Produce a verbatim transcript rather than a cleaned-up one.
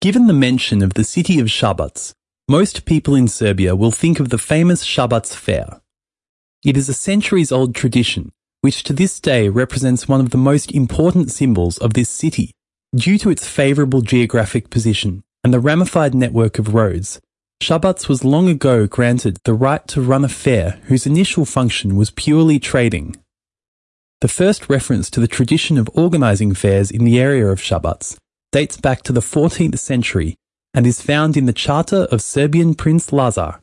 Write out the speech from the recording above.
Given the mention of the city of Shabac, most people in Serbia will think of the famous Shabac Fair. It is a centuries-old tradition, which to this day represents one of the most important symbols of this city. Due to its favourable geographic position and the ramified network of roads, Shabac was long ago granted the right to run a fair whose initial function was purely trading. The first reference to the tradition of organising fairs in the area of Shabac dates back to the fourteenth century and is found in the Charter of Serbian Prince Lazar.